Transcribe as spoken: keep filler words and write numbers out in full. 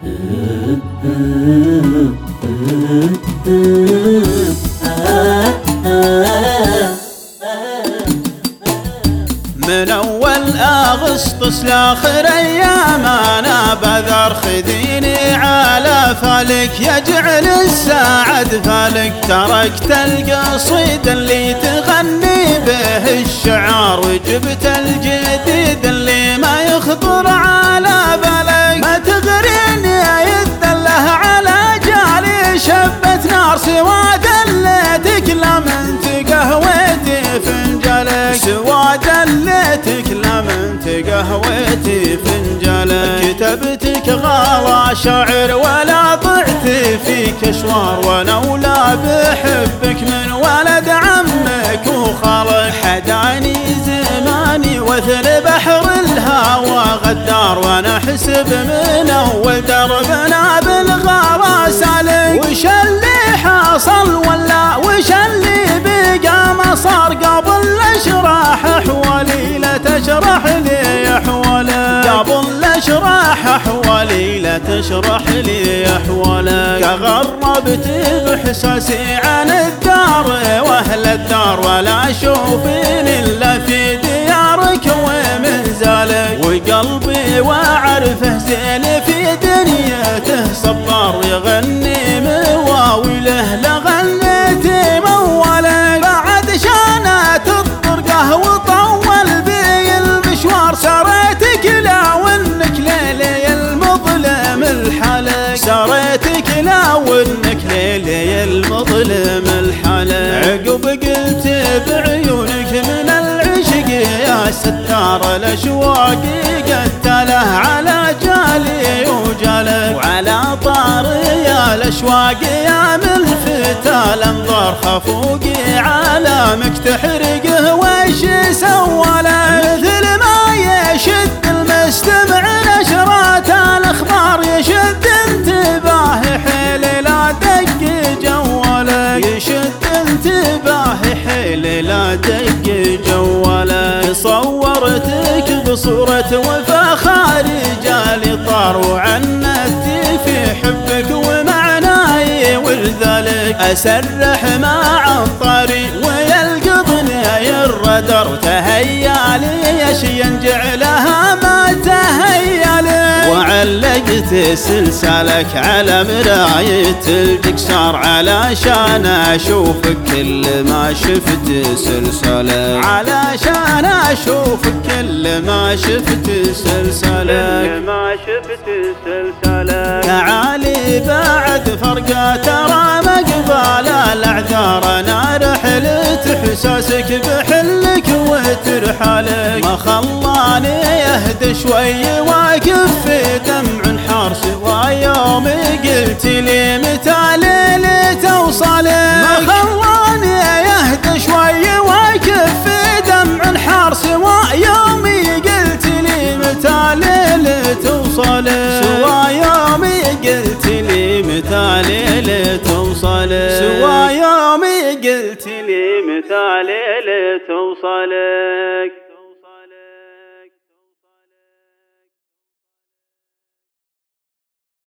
من أول أغسطس لآخر أيام أنا بذر خذيني على فالك يجعل الساعد فالك. تركت القصيد اللي تغني به الشعار وجبت الجديد اللي ما يخطر على بالك. ما تغريني يدله على جالي شبت نار سوى دليتك لمنت قهوتي فنجلك. سوى دليتك لمنت قهوتي فنجلك. كتبتك غلا شعر ولا ضعت فيك اشوار وانا ولا بحبك من ولد عمك وخالك. حداني زماني وثل بحر الهوى غدار وانا حسب من اول دربنا بالغلا سالك. وش اللي حصل ولا وش اللي بقى ما صار قبل اشرح احوالي لا تشرح لي احوالك. قبل لا اشرح احوالي لا تشرح لي احوالك. غربت باحساسي عن الدار واهل الدار ولا اشوفين الا في ديارك ومنزلك. وقلبي واعرفه زين في دنيته صبار يغني مواويله لغنيتي مولك. بعد شانت الطرقه وطول بي المشوار سريتك لا وانك ليلي المظلم الحلق. سريتك لا وانك ليلي المظلم الحلق. عقب قلت بعيونك من العشق يا ستار الاشواق قتله على جالي وجالك. وعلى طاري يا الاشواق يا ملفتة الانظار خفوقي عالمك تحرقه وش سوالك. مثل ما يشد المستمع نشرات الاخبار يشد انتباه حيل لا دق جوالك. يشد انتباه حيل لا دق جوالك. صورتك بصورة وفخار جالي طار وعنتي في حبك ومعناي ولذلك. اسرح مع الطريق ويلقطني الردر وتهيا لي اشياء جعلها ما تهيا لي. وعلقت سلسلك على مراية الجكسار علشان اشوفك كل ما شفت سلسلك. علشان اشوفك كل ما شفت سلسلك. كل ما شفت سلسلك. تعالي بعد فرقة ترى مقبال الاعذار انا رحلت احساسك بحلك وترحالك. ما خلاني يهدى شوي واقف في دمع حار سوى يوم قلت لي متى ليلي توصلك. ما خلاني يهدى شوي واقف في دمع حار سوى يوم قلت لي متى ليلي توصلك. سوى يوم قلت لي متى ليلي توصلك. سوى يوم قلت لي متى ليلي توصلك.